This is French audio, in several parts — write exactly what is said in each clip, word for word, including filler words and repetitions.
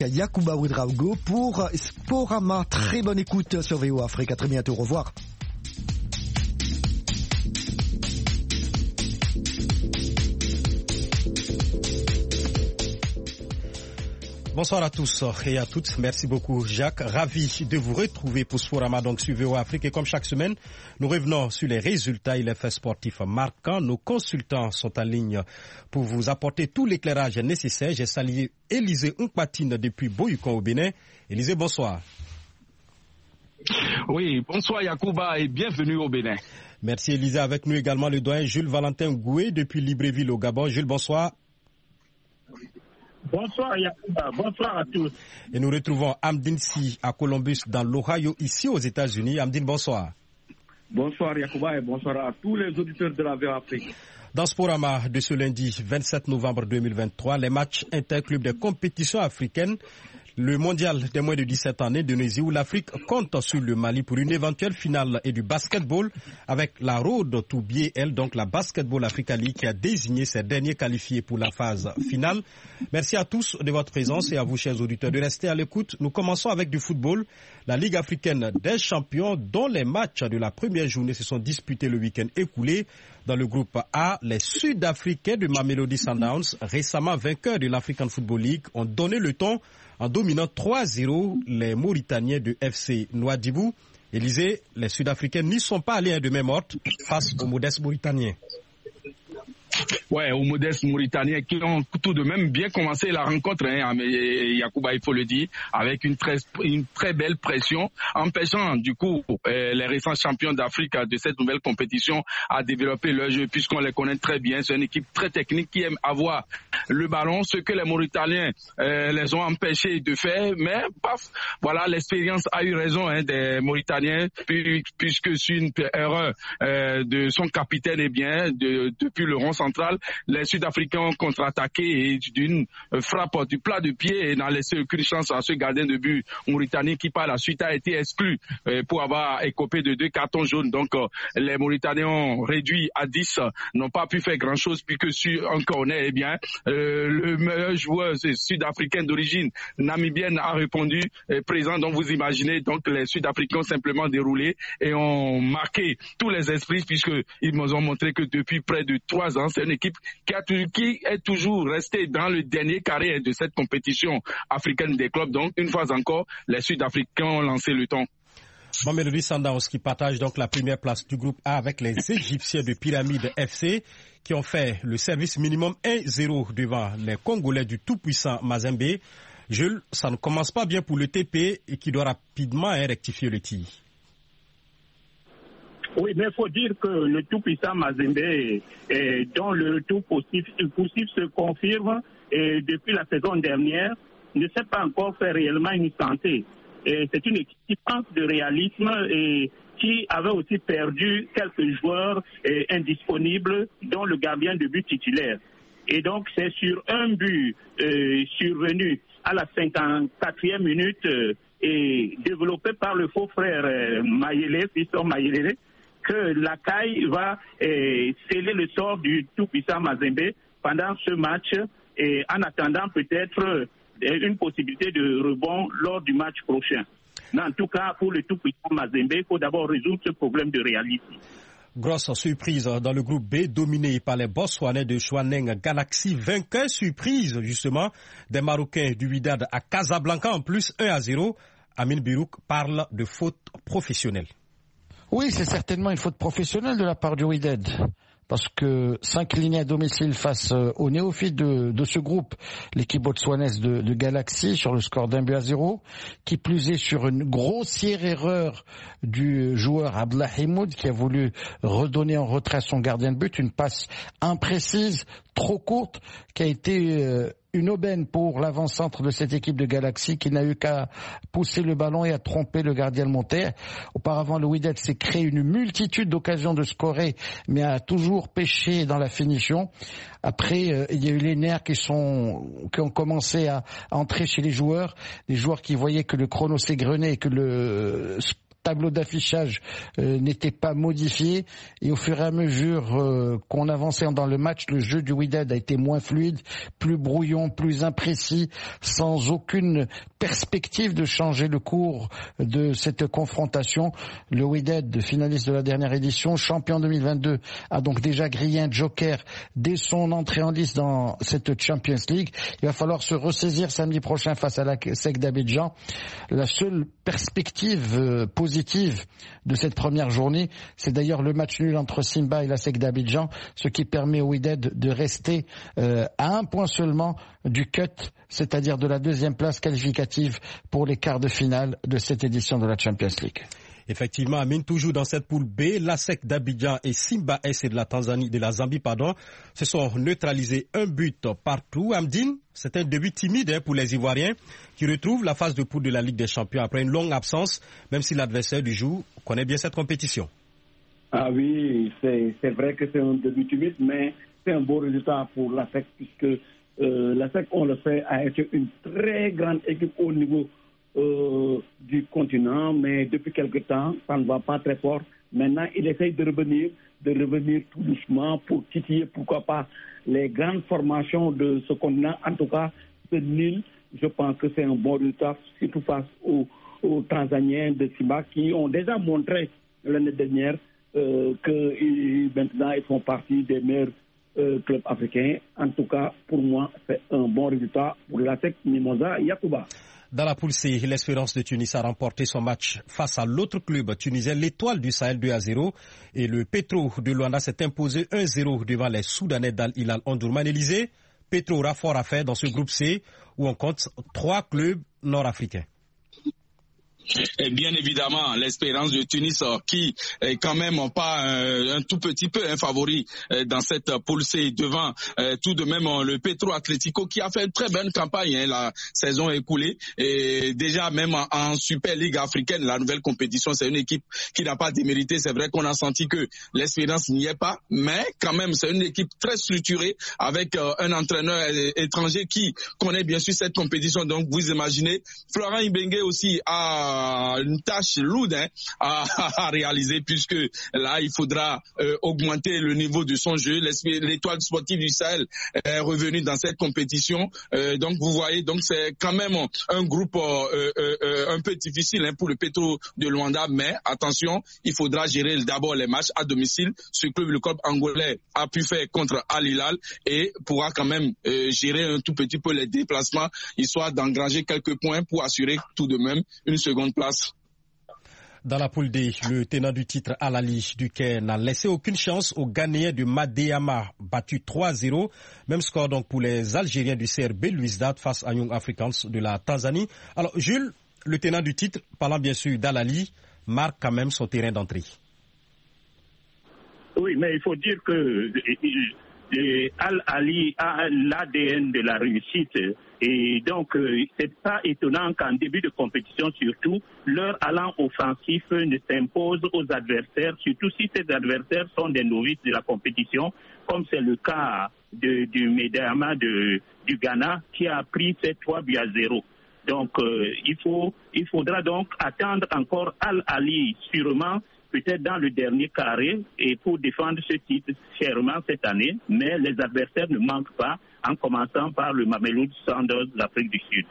Yacouba Ouedraogo pour Sporama. Très bonne écoute sur V O Afrique. À très bientôt. Au revoir. Bonsoir à tous et à toutes. Merci beaucoup Jacques. Ravi de vous retrouver pour Sporama donc sur V O Afrique. Et comme chaque semaine, nous revenons sur les résultats et les faits sportifs marquants. Nos consultants sont en ligne pour vous apporter tout l'éclairage nécessaire. J'ai salué Élisée Nkpatine depuis Boyukon au Bénin. Élisée, bonsoir. Oui, bonsoir Yacouba et bienvenue au Bénin. Merci Élisée. Avec nous également le doyen Jules Valentin Goué depuis Libreville au Gabon. Jules, bonsoir. Bonsoir Yacouba, bonsoir à tous. Et nous retrouvons Amdine Si à Columbus dans l'Ohio, ici aux États-Unis. Amdine, bonsoir. Bonsoir Yacouba et bonsoir à tous les auditeurs de la V O Afrique. Dans Sporama de ce lundi vingt-sept novembre deux mille vingt-trois, les matchs interclubs des compétitions africaines, le mondial des moins de dix-sept ans d'Indonésie où l'Afrique compte sur le Mali pour une éventuelle finale et du basketball avec la Road to B A L, donc la Basketball Africa League qui a désigné ses derniers qualifiés pour la phase finale. Merci à tous de votre présence et à vous chers auditeurs de rester à l'écoute. Nous commençons avec du football. La Ligue africaine des champions dont les matchs de la première journée se sont disputés le week-end écoulé. Dans le groupe A, les Sud-Africains de Mamelodi Sundowns, récemment vainqueurs de l'African Football League, ont donné le ton en dominant trois zéro les Mauritaniens de F C Nouadhibou. Élisée, les Sud-Africains n'y sont pas allés à de main morte face aux modestes Mauritaniens. Ouais, aux modestes Mauritaniens qui ont tout de même bien commencé la rencontre, hein, Yacouba, il faut le dire, avec une très, une très belle pression, empêchant du coup euh, les récents champions d'Afrique de cette nouvelle compétition à développer leur jeu, puisqu'on les connaît très bien. C'est une équipe très technique qui aime avoir le ballon, ce que les Mauritaniens euh, les ont empêchés de faire, mais paf, voilà, l'expérience a eu raison hein, des Mauritaniens, puisque c'est une erreur euh, de son capitaine, et bien, de, depuis le rond central, les Sud-Africains ont contre-attaqué et d'une frappe du plat de pied et n'a laissé aucune chance à ce gardien de but mauritanien qui par la suite a été exclu pour avoir écopé de deux cartons jaunes. Donc les Mauritaniens ont réduit à dix, n'ont pas pu faire grand-chose puisque sur un corner, eh bien, euh, le meilleur joueur sud-africain d'origine namibienne a répondu euh, présent. Donc vous imaginez, donc les Sud-Africains ont simplement déroulé et ont marqué tous les esprits puisqu'ils nous ont montré que depuis près de trois ans, c'est une équipe qui, a, qui est toujours restée dans le dernier carré de cette compétition africaine des clubs. Donc, une fois encore, les Sud-Africains ont lancé le temps. Mamelodi Sundowns qui partage donc la première place du groupe A avec les Égyptiens de Pyramide F C qui ont fait le service minimum un zéro devant les Congolais du tout-puissant Mazembe. Jules, ça ne commence pas bien pour le T P et qui doit rapidement rectifier le tir. Oui, mais il faut dire que le tout-puissant Mazembe, eh, dont le tout possible, possible se confirme et depuis la saison dernière, ne sait pas encore faire réellement une santé. Et c'est une équipe qui manque de réalisme et qui avait aussi perdu quelques joueurs eh, indisponibles, dont le gardien de but titulaire. Et donc c'est sur un but euh, survenu à la cinquante-quatrième minute euh, et développé par le faux frère euh, Mayele, fiston Mayele, que la C A I va eh, sceller le sort du tout-puissant Mazembe pendant ce match et en attendant peut-être eh, une possibilité de rebond lors du match prochain. Mais en tout cas, pour le tout-puissant Mazembe, il faut d'abord résoudre ce problème de réalisme. Grosse surprise dans le groupe B, dominé par les Botswanais de Chouaneng Galaxy, vainqueur surprise justement des Marocains du Wydad à Casablanca en plus un à zéro. Amin Birouk parle de faute professionnelle. Oui, c'est certainement une faute professionnelle de la part du Wydad. Parce que s'incliner à domicile face aux néophytes de, de ce groupe, l'équipe botswanaise de, de Galaxy, sur le score d'un but à zéro, qui plus est sur une grossière erreur du joueur Abdallah Himoud, qui a voulu redonner en retrait à son gardien de but une passe imprécise, trop courte, qui a été euh, une aubaine pour l'avant-centre de cette équipe de Galaxy qui n'a eu qu'à pousser le ballon et à tromper le gardien monter. Auparavant, le Wydad s'est créé une multitude d'occasions de scorer, mais a toujours pêché dans la finition. Après, euh, il y a eu les nerfs qui sont qui ont commencé à, à entrer chez les joueurs, les joueurs qui voyaient que le chrono s'égrenait et que le tableau d'affichage euh, n'était pas modifié et au fur et à mesure euh, qu'on avançait dans le match, le jeu du Wydad a été moins fluide, plus brouillon, plus imprécis, sans aucune perspective de changer le cours de cette confrontation. Le Wydad, finaliste de la dernière édition, champion deux mille vingt-deux, a donc déjà grillé un joker dès son entrée en lice dans cette Champions League. Il va falloir se ressaisir samedi prochain face à la S E C d'Abidjan. La seule perspective euh, positive positive de cette première journée, c'est d'ailleurs le match nul entre Simba et la S E C d'Abidjan, ce qui permet au Wydad de rester euh, à un point seulement du cut, c'est-à-dire de la deuxième place qualificative pour les quarts de finale de cette édition de la Champions League. Effectivement, Amine, toujours dans cette poule B, la S E C d'Abidjan et Simba S de la Tanzanie, de la Zambie, pardon, se sont neutralisés un but partout. Amdine, c'est un début timide hein, pour les Ivoiriens qui retrouvent la phase de poule de la Ligue des Champions après une longue absence, même si l'adversaire du jour connaît bien cette compétition. Ah oui, c'est, c'est vrai que c'est un début timide, mais c'est un beau résultat pour la S E C puisque euh, la S E C, on le sait, a été une très grande équipe au niveau Euh, du continent, mais depuis quelque temps, ça ne va pas très fort. Maintenant, il essaye de revenir, de revenir tout doucement pour titiller, pourquoi pas, les grandes formations de ce continent. En tout cas, ce nul, je pense que c'est un bon résultat, surtout face aux, aux Tanzaniens de Simba qui ont déjà montré l'année dernière euh, que maintenant ils font partie des meilleurs euh, clubs africains. En tout cas, pour moi, c'est un bon résultat pour la S E C Mimosa Yacouba. Dans la poule C, l'Espérance de Tunis a remporté son match face à l'autre club tunisien, l'Étoile du Sahel deux à zéro. Et le Petro de Luanda s'est imposé un zéro devant les Soudanais d'Al Hilal Omdurman. Élysée, Petro aura fort à faire dans ce groupe C où on compte trois clubs nord-africains. Et bien évidemment, l'Espérance de Tunis euh, qui est quand même pas euh, un tout petit peu un favori euh, dans cette poule C devant euh, tout de même euh, le Petro Atlético qui a fait une très bonne campagne hein, la saison écoulée et déjà même en, en Super Ligue africaine, la nouvelle compétition, c'est une équipe qui n'a pas démérité. C'est vrai qu'on a senti que l'Espérance n'y est pas, mais quand même c'est une équipe très structurée avec euh, un entraîneur étranger qui connaît bien sûr cette compétition. Donc vous imaginez, Florent Ibenge aussi a une tâche lourde hein, à, à réaliser puisque là il faudra euh, augmenter le niveau de son jeu. L'Étoile sportive du Sahel est revenue dans cette compétition, euh, donc vous voyez, donc c'est quand même un groupe euh, euh, un peu difficile hein, pour le Petro de Luanda, mais attention, il faudra gérer d'abord les matchs à domicile. Ce club, le club angolais, a pu faire contre Al Hilal et pourra quand même euh, gérer un tout petit peu les déplacements, histoire d'engranger quelques points pour assurer tout de même une seconde place. Dans la poule D, le tenant du titre Al Ahly du Caire n'a laissé aucune chance aux Ghanéens de Madeyama, battu trois à zéro. Même score donc pour les Algériens du C R B Louizdad face à Young Africans de la Tanzanie. Alors Jules, le tenant du titre, parlant bien sûr d'Al Ahly, marque quand même son terrain d'entrée. Oui, mais il faut dire que Al Ahly a l'A D N de la réussite. Et donc, euh, c'est pas étonnant qu'en début de compétition, surtout, leur allant offensif ne s'impose aux adversaires, surtout si ces adversaires sont des novices de la compétition, comme c'est le cas de, du Medeama de, du Ghana, qui a pris ses trois buts à zéro. Donc, euh, il faut, il faudra donc attendre encore Al Ahly, sûrement, peut-être dans le dernier carré, et pour défendre ce titre chèrement cette année, mais les adversaires ne manquent pas, en commençant par le Mamelodi Sundowns de l'Afrique du Sud.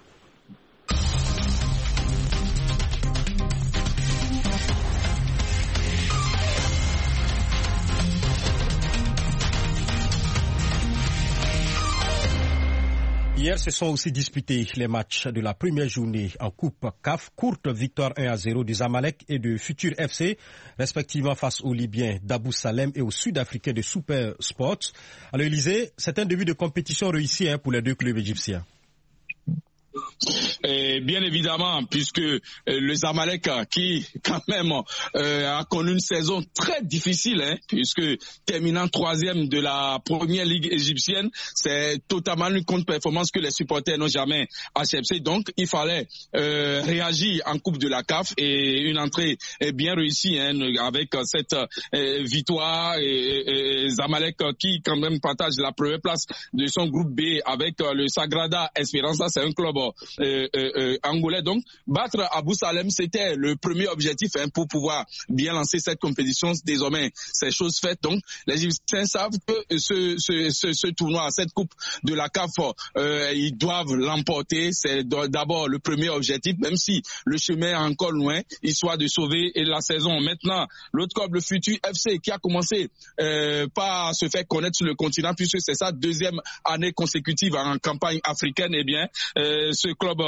Hier, se sont aussi disputés les matchs de la première journée en Coupe C A F. Courte victoire un à zéro du Zamalek et de Futur F C, respectivement face aux Libyens d'Abou Salem et aux Sud-Africains de Super Sports. Alors Élysée, c'est un début de compétition réussi hein, pour les deux clubs égyptiens. Et bien évidemment, puisque euh, le Zamalek qui quand même euh, a connu une saison très difficile, hein, puisque terminant troisième de la première ligue égyptienne, c'est totalement une contre-performance que les supporters n'ont jamais acceptée. Donc il fallait euh, réagir en Coupe de la C A F et une entrée bien réussie hein, avec cette euh, victoire et, et, et Zamalek qui quand même partage la première place de son groupe B avec euh, le Sagrada Esperanza. C'est un club Euh, euh, euh, angolais. Donc, battre Abou Salem, c'était le premier objectif hein, pour pouvoir bien lancer cette compétition. Désormais, c'est chose faite. Donc, les Égyptiens savent que ce, ce, ce, ce tournoi, cette coupe de la C A F, euh, ils doivent l'emporter. C'est d'abord le premier objectif, même si le chemin est encore loin, histoire de sauver la saison. Maintenant, l'autre club, le Futur F C, qui a commencé euh, par se faire connaître sur le continent, puisque c'est sa deuxième année consécutive en campagne africaine, eh bien, euh, ce club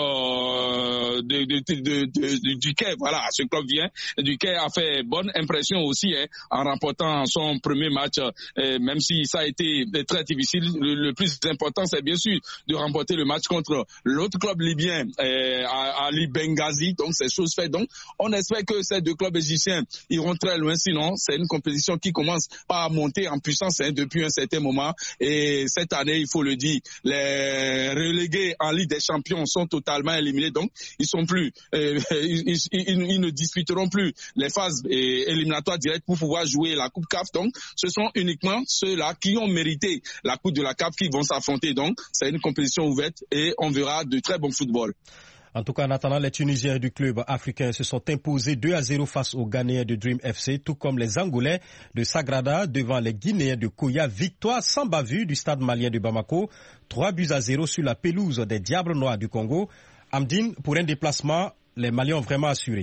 euh, de, de, de, de, de, du Caire, voilà, ce club vient du Caire, a fait bonne impression aussi hein, en remportant son premier match, euh, même si ça a été très difficile. Le, le plus important, c'est bien sûr de remporter le match contre l'autre club libyen, euh, Ali Benghazi. Donc, c'est chose faite. Donc, on espère que ces deux clubs égyptiens iront très loin. Sinon, c'est une compétition qui commence à monter en puissance hein, depuis un certain moment. Et cette année, il faut le dire, les relégués en Ligue des Champions sont totalement éliminés. Donc, ils sont plus, euh, ils, ils, ils ne disputeront plus les phases euh, éliminatoires directes pour pouvoir jouer la Coupe C A F. Donc, ce sont uniquement ceux-là qui ont mérité la Coupe de la C A F qui vont s'affronter. Donc, c'est une compétition ouverte et on verra de très bons football. En tout cas, en attendant, les Tunisiens du club africain se sont imposés deux à zéro face aux Ghanéens de Dream F C, tout comme les Angolais de Sagrada devant les Guinéens de Koya. Victoire sans bavure du stade malien de Bamako, trois buts à zéro sur la pelouse des Diables Noirs du Congo. Amdine, pour un déplacement, les Maliens ont vraiment assuré.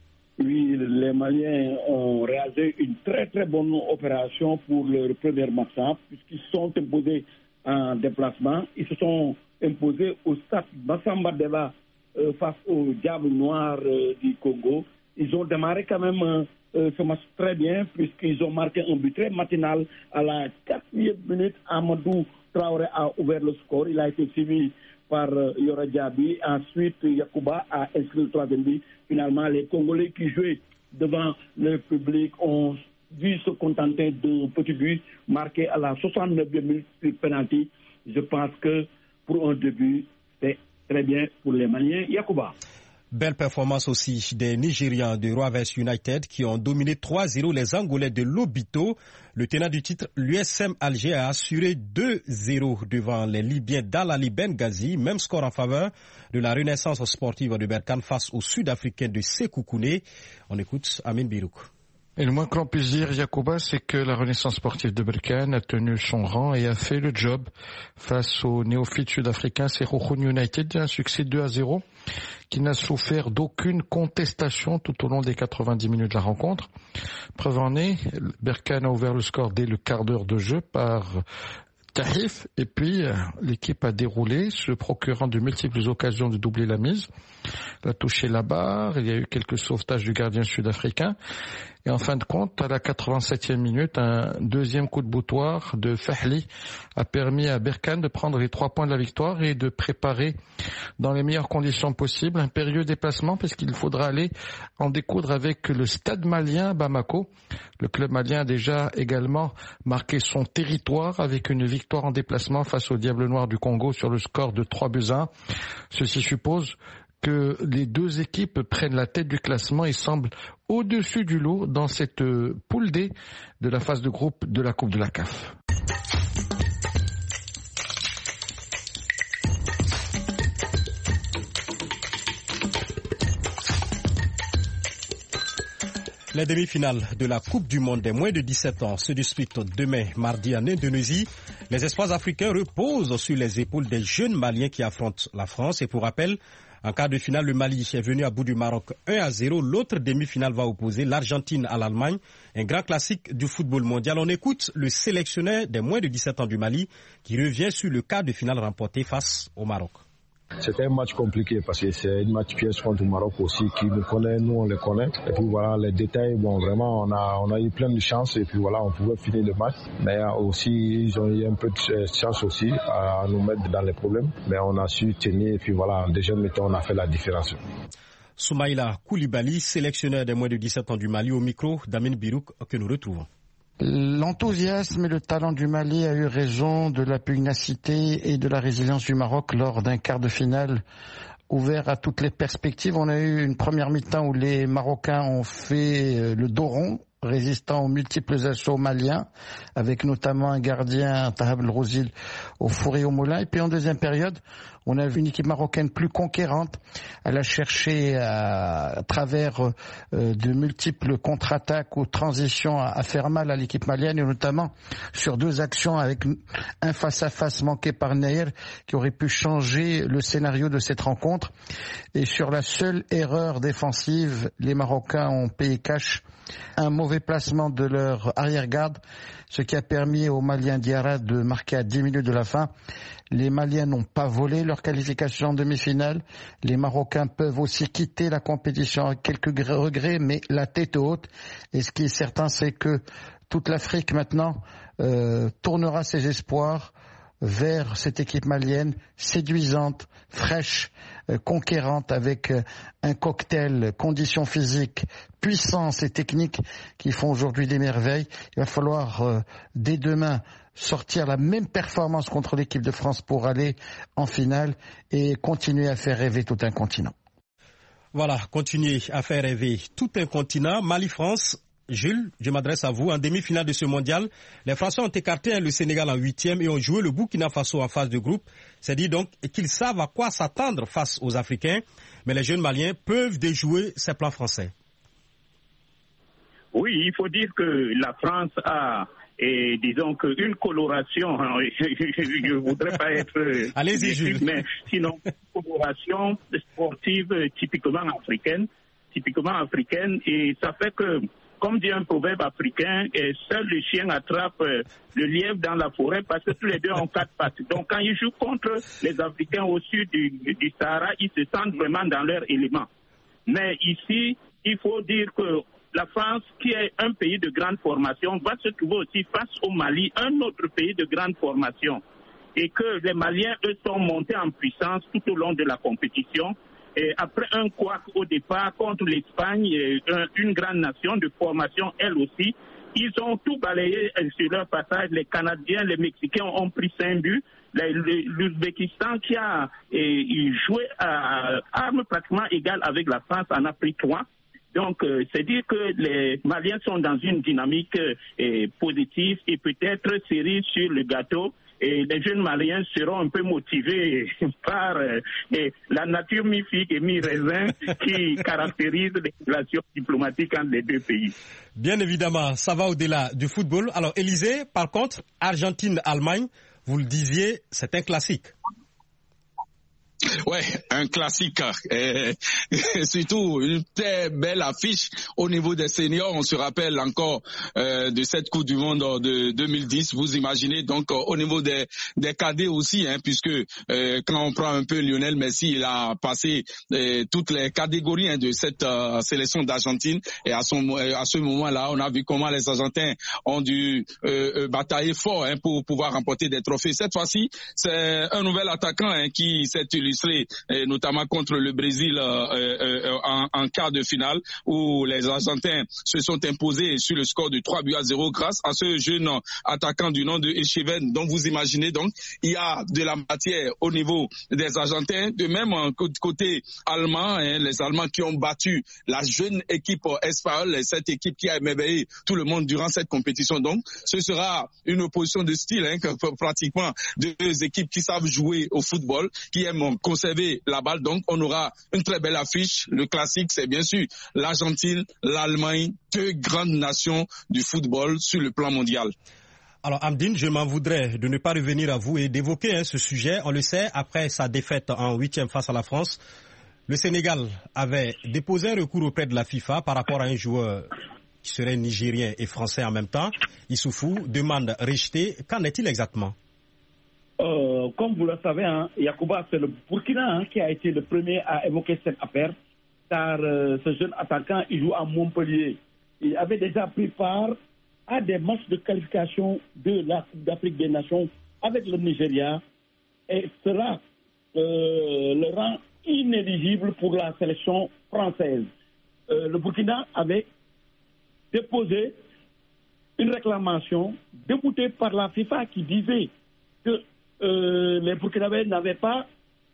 Oui, les Maliens ont réalisé une très très bonne opération pour leur premier match, puisqu'ils se sont imposés en déplacement. Ils se sont imposés au stade Bassamba Deva euh, face aux Diables Noirs euh, du Congo. Ils ont démarré quand même euh, ce match très bien, puisqu'ils ont marqué un but très matinal à la quatrième minute. Amadou Traoré a ouvert le score. Il a été suivi par euh, Yora Diaby. Ensuite, Yacouba a inscrit le troisième but. Finalement, les Congolais qui jouaient devant le public ont dû se contenter d'un petit but marqué à la soixante-neuvième minute sur penalty. Je pense que pour un début, c'est très bien pour les Maliens. Yacouba. Belle performance aussi des Nigérians de Rovers United qui ont dominé trois zéro les Angolais de Lobito. Le tenant du titre, l'U S M Alger, a assuré deux zéro devant les Libyens d'Al-Ali Benghazi. Même score en faveur de la renaissance sportive de Berkane face aux Sud-Africains de Sékou Kouné. On écoute Amin Birouk. Et le moins que l'on puisse dire, Yacouba, c'est que la Renaissance sportive de Berkane a tenu son rang et a fait le job face aux néophytes sud-africains Sekhukhune United, un succès deux à zéro qui n'a souffert d'aucune contestation tout au long des quatre-vingt-dix minutes de la rencontre. Preuve en est, Berkane a ouvert le score dès le quart d'heure de jeu par Tahif, et puis euh, l'équipe a déroulé, se procurant de multiples occasions de doubler la mise. Elle a touché la barre, il y a eu quelques sauvetages du gardien sud-africain. Et en fin de compte, à la quatre-vingt-septième minute, un deuxième coup de boutoir de Fahli a permis à Berkane de prendre les trois points de la victoire et de préparer dans les meilleures conditions possibles un périlleux déplacement, parce qu'il faudra aller en découdre avec le stade malien Bamako. Le club malien a déjà également marqué son territoire avec une victoire en déplacement face au Diable Noir du Congo sur le score de trois buts à un. Ceci suppose que les deux équipes prennent la tête du classement et semblent au-dessus du lot dans cette poule D de la phase de groupe de la Coupe de la C A F. Les demi-finales de la Coupe du Monde des moins de dix-sept ans se disputent demain, mardi, en Indonésie. Les espoirs africains reposent sur les épaules des jeunes Maliens qui affrontent la France. Et pour rappel, en quart de finale, le Mali est venu à bout du Maroc un à zéro. L'autre demi-finale va opposer l'Argentine à l'Allemagne, un grand classique du football mondial. On écoute le sélectionneur des moins de dix-sept ans du Mali qui revient sur le quart de finale remporté face au Maroc. C'était un match compliqué parce que c'est un match piège contre le Maroc aussi qui nous connaît, nous on les connaît. Et puis voilà, les détails, bon vraiment on a on a eu plein de chance et puis voilà, on pouvait finir le match. Mais aussi ils ont eu un peu de chance aussi à nous mettre dans les problèmes. Mais on a su tenir et puis voilà, en deuxième mi-temps on a fait la différence. Soumaïla Koulibaly, sélectionneur des moins de dix-sept ans du Mali, au micro d'Amin Birouk que nous retrouvons. L'enthousiasme et le talent du Mali a eu raison de la pugnacité et de la résilience du Maroc lors d'un quart de finale ouvert à toutes les perspectives. On a eu une première mi-temps où les Marocains ont fait le dos rond, résistant aux multiples assauts maliens, avec notamment un gardien, Tahab El Rouzil, au four et au moulin. Et puis en deuxième période, On a vu une équipe marocaine plus conquérante. Elle a cherché à, à travers euh, de multiples contre-attaques ou transitions à, à faire mal à l'équipe malienne, et notamment sur deux actions avec un face-à-face manqué par Nair qui aurait pu changer le scénario de cette rencontre. Et sur la seule erreur défensive, les Marocains ont payé cash un mauvais placement de leur arrière-garde, ce qui a permis aux Maliens Diarra de marquer à dix minutes de la fin. Les Maliens n'ont pas volé leur qualification en demi-finale. Les Marocains peuvent aussi quitter la compétition avec quelques regrets, mais la tête haute. Et ce qui est certain, c'est que toute l'Afrique maintenant euh, tournera ses espoirs vers cette équipe malienne séduisante, fraîche, euh, conquérante, avec euh, un cocktail conditions physiques, puissance et technique qui font aujourd'hui des merveilles. Il va falloir euh, dès demain sortir la même performance contre l'équipe de France pour aller en finale et continuer à faire rêver tout un continent. Voilà, continuer à faire rêver tout un continent. Mali-France. Jules, je m'adresse à vous. En demi-finale de ce mondial, les Français ont écarté le Sénégal en huitième et ont joué le Burkina Faso en phase de groupe. C'est dire donc qu'ils savent à quoi s'attendre face aux Africains, mais les jeunes Maliens peuvent déjouer ces plans français. Oui, il faut dire que la France a, et disons que une coloration, hein, je ne voudrais pas être... Allez-y, Jules. Mais sinon, une coloration sportive typiquement africaine, typiquement africaine, et ça fait que, comme dit un proverbe africain, seul le chien attrape le lièvre dans la forêt parce que tous les deux ont quatre pattes. Donc quand ils jouent contre les Africains au sud du, du Sahara, ils se sentent vraiment dans leur élément. Mais ici, il faut dire que la France, qui est un pays de grande formation, va se trouver aussi face au Mali, un autre pays de grande formation. Et que les Maliens, eux, sont montés en puissance tout au long de la compétition. Et après un couac au départ contre l'Espagne, une grande nation de formation, elle aussi, ils ont tout balayé sur leur passage. Les Canadiens, les Mexicains ont pris cinq buts. L'Ouzbékistan qui a joué à armes pratiquement égales avec la France en a pris trois. Donc, euh, c'est dire que les Maliens sont dans une dynamique euh, positive et peut-être cerise sur le gâteau. Et les jeunes Maliens seront un peu motivés par euh, la nature mi-figue et mi-raisin qui caractérise les relations diplomatiques entre les deux pays. Bien évidemment, ça va au-delà du football. Alors, Élisée, par contre, Argentine-Allemagne, vous le disiez, c'est un classique. Ouais, un classique. Et, et surtout, une très belle affiche au niveau des seniors. On se rappelle encore euh, de cette Coupe du Monde de deux mille dix. Vous imaginez donc au niveau des, des cadets aussi, hein, puisque euh, quand on prend un peu Lionel Messi, il a passé euh, toutes les catégories hein, de cette euh, sélection d'Argentine. Et à, son, à ce moment-là, on a vu comment les Argentins ont dû euh, batailler fort hein, pour pouvoir remporter des trophées. Cette fois-ci, c'est un nouvel attaquant hein, qui s'est illustré, et notamment contre le Brésil euh, euh, en, en quart de finale, où les Argentins se sont imposés sur le score de trois buts à zéro grâce à ce jeune attaquant du nom de Echeven. Donc vous imaginez donc, il y a de la matière au niveau des Argentins, de même côté allemand, hein, les Allemands qui ont battu la jeune équipe espagnole, cette équipe qui a émerveillé tout le monde durant cette compétition. Donc ce sera une opposition de style, hein, pratiquement deux équipes qui savent jouer au football, qui aiment conserver la balle. Donc on aura une très belle affiche. Le classique, c'est bien sûr l'Argentine, l'Allemagne, deux grandes nations du football sur le plan mondial. Alors Amdine, je m'en voudrais de ne pas revenir à vous et d'évoquer hein, ce sujet. On le sait, après sa défaite en huitième face à la France, le Sénégal avait déposé un recours auprès de la FIFA par rapport à un joueur qui serait nigérien et français en même temps. Issoufou demande rejetée. Qu'en est-il exactement? Euh, comme vous le savez, hein, Yacouba, c'est le Burkina hein, qui a été le premier à évoquer cette affaire, car euh, ce jeune attaquant, il joue à Montpellier. Il avait déjà pris part à des matchs de qualification de la Coupe d'Afrique des Nations avec le Nigeria et cela euh, le rend inéligible pour la sélection française. Euh, le Burkina avait déposé une réclamation déboutée par la FIFA qui disait que Euh, les Burkinabés n'avaient pas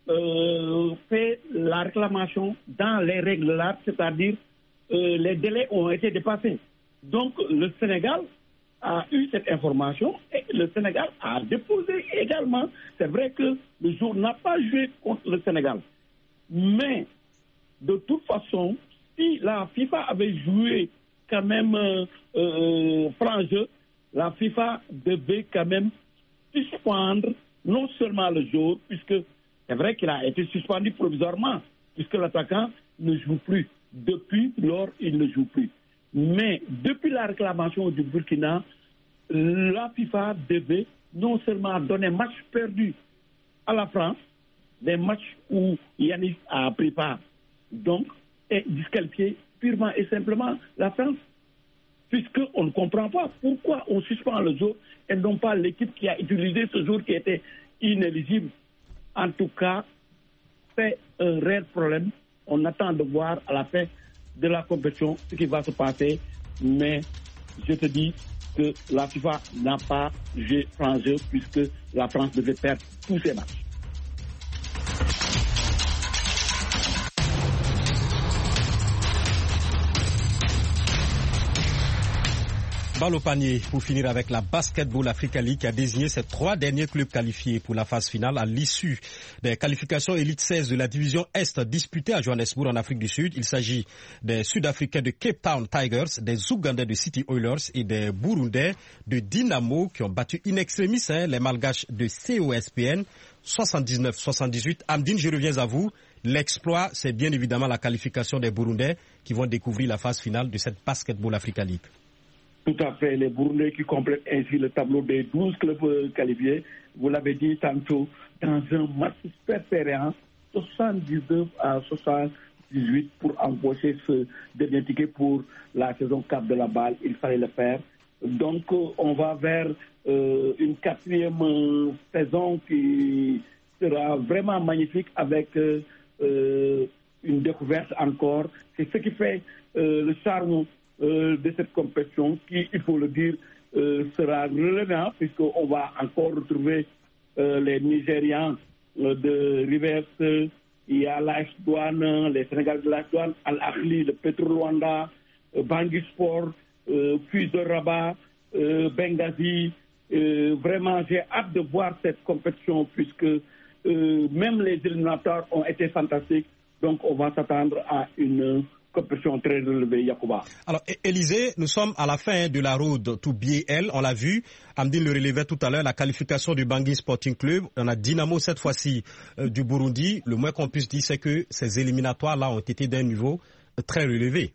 euh, fait la réclamation dans les règles là, c'est-à-dire euh, les délais ont été dépassés. Donc le Sénégal a eu cette information et le Sénégal a déposé également. C'est vrai que le jour n'a pas joué contre le Sénégal. Mais de toute façon, si la FIFA avait joué quand même euh, euh, franc jeu, la FIFA devait quand même suspendre non seulement le jour, puisque c'est vrai qu'il a été suspendu provisoirement, puisque l'attaquant ne joue plus. Depuis lors, il ne joue plus. Mais depuis la réclamation du Burkina, la FIFA devait non seulement donner match perdu à la France, des matchs où Yanis a pris part, donc, et disqualifier purement et simplement la France, puisqu'on ne comprend pas pourquoi on suspend le jour et non pas l'équipe qui a utilisé ce jour qui était inéligible. En tout cas, c'est un réel problème. On attend de voir à la fin de la compétition ce qui va se passer, mais je te dis que la FIFA n'a pas joué franc jeu puisque la France devait perdre tous ses matchs. Balle au panier pour finir avec la Basketball Africa League qui a désigné ses trois derniers clubs qualifiés pour la phase finale à l'issue des qualifications Elite seize de la division Est disputée à Johannesburg en Afrique du Sud. Il s'agit des Sud-Africains de Cape Town Tigers, des Ougandais de City Oilers et des Burundais de Dynamo qui ont battu in extremis hein, les Malgaches de C O S P N soixante-dix-neuf soixante-dix-huit. Amdine, je reviens à vous. L'exploit, c'est bien évidemment la qualification des Burundais qui vont découvrir la phase finale de cette Basketball Africa League. Tout à fait, les Burundais qui complètent ainsi le tableau des douze clubs qualifiés. Vous l'avez dit tantôt, dans un match super-pérant, soixante-dix-neuf à soixante-dix-huit pour empocher ce dernier ticket pour la saison quatre de la balle. Il fallait le faire. Donc, on va vers euh, une quatrième euh, saison qui sera vraiment magnifique avec euh, euh, une découverte encore. C'est ce qui fait euh, le charme Euh, de cette compétition qui, il faut le dire, euh, sera relevant puisqu'on va encore retrouver euh, les Nigérians euh, de Rivers, il y a l'A S Douane, les Sénégalais de l'A S Douane, Al-Ahli, le Petro Rwanda, euh, Bangui Sport, euh, Fus de Rabat, euh, Benghazi. Euh, vraiment, j'ai hâte de voir cette compétition puisque euh, même les éliminatoires ont été fantastiques. Donc, on va s'attendre à une compétition très relevée, Yacouba. Alors, Élisée, nous sommes à la fin de la road to B L. On l'a vu, Amdine le relevait tout à l'heure, la qualification du Bangui Sporting Club. On a Dynamo cette fois-ci euh, du Burundi. Le moins qu'on puisse dire, c'est que ces éliminatoires-là ont été d'un niveau très relevé.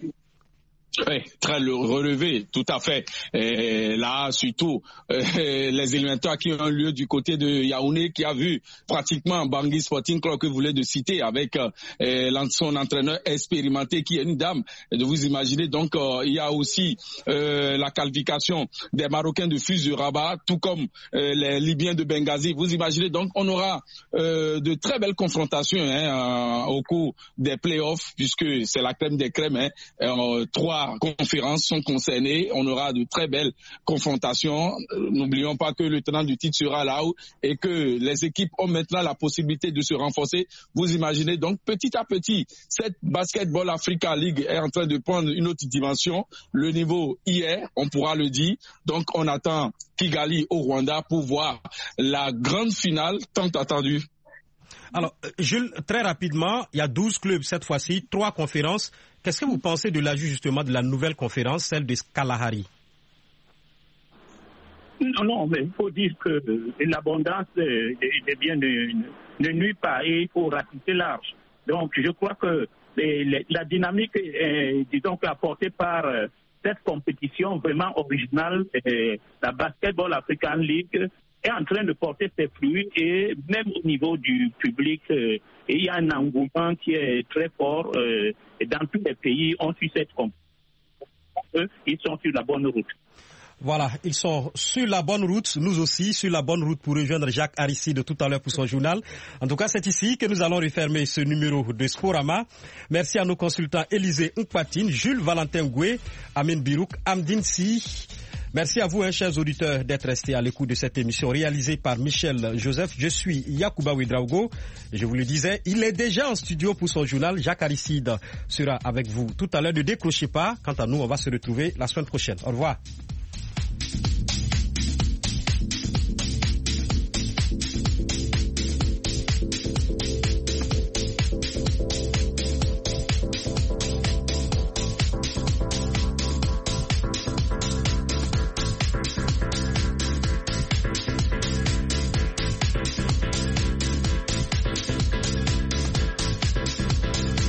Oui, très relevé, tout à fait. Et là, surtout, euh, les éliminatoires qui ont lieu du côté de Yaoundé, qui a vu pratiquement Bangui Sporting Club que vous voulez de citer, avec euh, son entraîneur expérimenté qui est une dame. De vous imaginer, donc, euh, il y a aussi euh, la qualification des Marocains de Fus du Rabat, tout comme euh, les Libyens de Benghazi. Vous imaginez, donc, on aura euh, de très belles confrontations hein, euh, au cours des playoffs, puisque c'est la crème des crèmes. Hein, euh, trois conférences sont concernées. On aura de très belles confrontations. N'oublions pas que le tenant du titre sera là et que les équipes ont maintenant la possibilité de se renforcer. Vous imaginez donc petit à petit, cette Basketball Africa League est en train de prendre une autre dimension. Le niveau hier, on pourra le dire. Donc on attend Kigali au Rwanda pour voir la grande finale tant attendue. Alors, Jules, très rapidement, il y a douze clubs cette fois-ci, trois conférences. Qu'est-ce que vous pensez de l'ajout justement de la nouvelle conférence, celle de Kalahari? Non, non, mais il faut dire que l'abondance des biens ne, ne nuit pas et il faut ratisser large. Donc, je crois que les, les, la dynamique, est, disons, apportée par cette compétition vraiment originale, la Basketball African League, est en train de porter ses fruits et même au niveau du public, euh, il y a un engouement qui est très fort euh, et dans tous les pays, on suit cette compétition. Ils sont sur la bonne route. Voilà, ils sont sur la bonne route, nous aussi sur la bonne route pour rejoindre Jacques Aristide tout à l'heure pour son journal. En tout cas, c'est ici que nous allons refermer ce numéro de Sporama. Merci à nos consultants Élisée Nkpatine, Jules Valentin Goué, Amine Birouk, Amdine Si. Merci à vous, hein, chers auditeurs, d'être restés à l'écoute de cette émission réalisée par Michel Joseph. Je suis Yacouba Ouedraogo. Je vous le disais, il est déjà en studio pour son journal. Jacques Aristide sera avec vous tout à l'heure. Ne décrochez pas. Quant à nous, on va se retrouver la semaine prochaine. Au revoir.